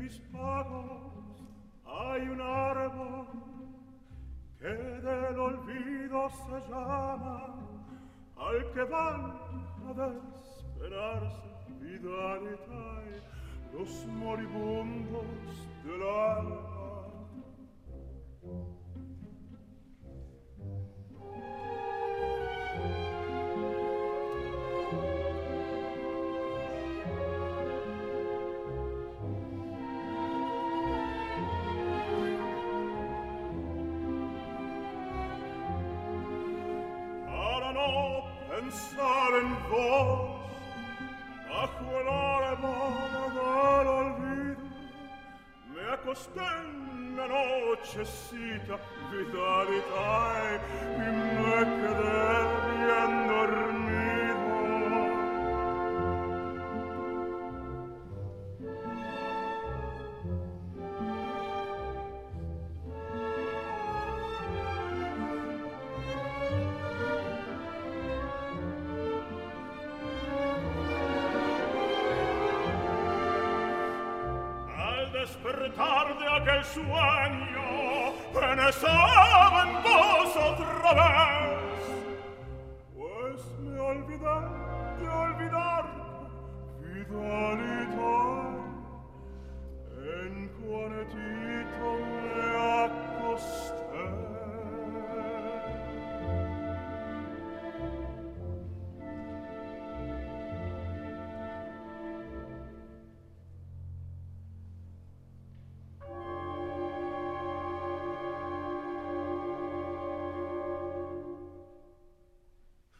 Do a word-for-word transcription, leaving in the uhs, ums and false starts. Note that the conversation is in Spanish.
mis pagos hay un árbol que del olvido se llama, al que van a desesperarse, Vidalitae, los moribundos del alma. Pensar en vos bajo el árbol del olvido, me acosté en la nochecita, Vidalitae, y me quedé bien dormido. Despertar de aquel sueño, pensaba en vos.